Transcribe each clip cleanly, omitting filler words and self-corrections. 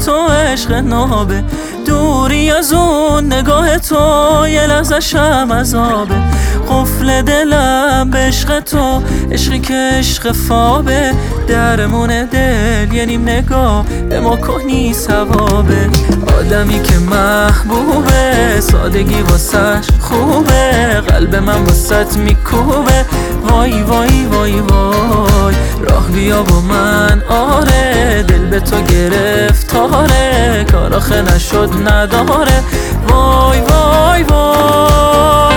تو عشق نابه، دوری از اون نگاه تو یه لحظه شم عذابه. قفل دلم به عشق تو، عشقی که عشق فابه، درمون دل یه نیم نگاه به ما کنی ثوابه. آدمی که محبوبه، سادگی واسش خوبه، قلب من واسط میکوبه. وای وای وای وای، راه بیا با من آره، دل به تو گرفتاره، کار آخه نشد نداره. وای وای وای.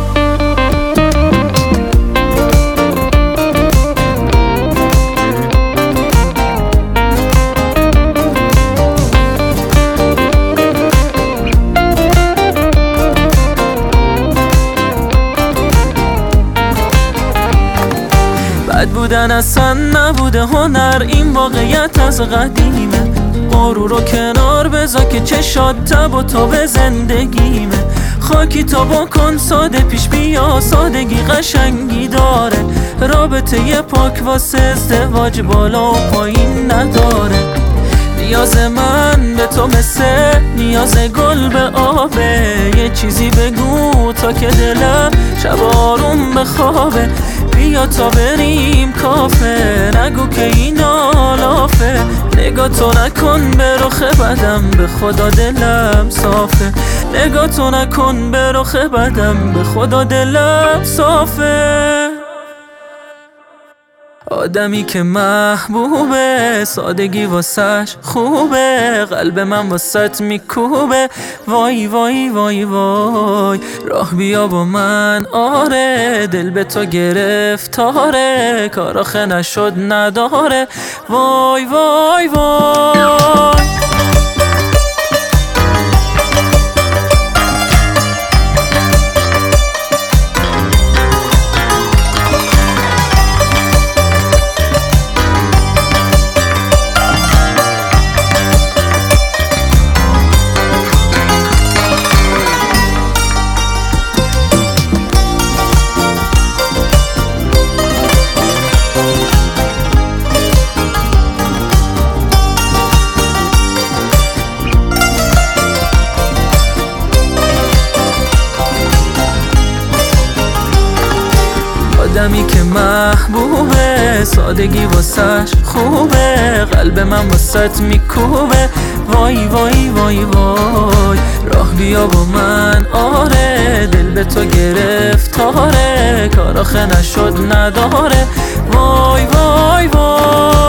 بد بودن اصلا نبوده هنر، این واقعیت از قدیمه. غرور رو کنار بذار که چشات تب و تا به زندگیمه. خاکی تا بکن ساده پیش بیا، سادگی قشنگی داره. رابطه یه پاک واسه ازدواج بالا و پایین نداره. نیاز من به تو مثل نیاز گل به آبه، یه چیزی بگو تا که دلم شب آروم بخوابه. بیا تا بریم کافه، نگو که این آلافه، نگاه تو نکن به رخ بدم، به خدا دلم صافه. نگاه تو نکن به رخ بدم، به خدا دلم صافه. آدمی که محبوبه، سادگی واسش خوبه، قلب من واسط میکوبه. وای وای وای وای، راه بیا با من آره، دل به تو گرفتاره، کار آخه نشد نداره. وای وای وای. آدمی که محبوبه، سادگی واسش خوبه، قلب من واسط میکوبه. وای وای وای وای، راه بیا با من آره، دل به تو گرفتاره، کار آخه نشد نداره. وای وای وای.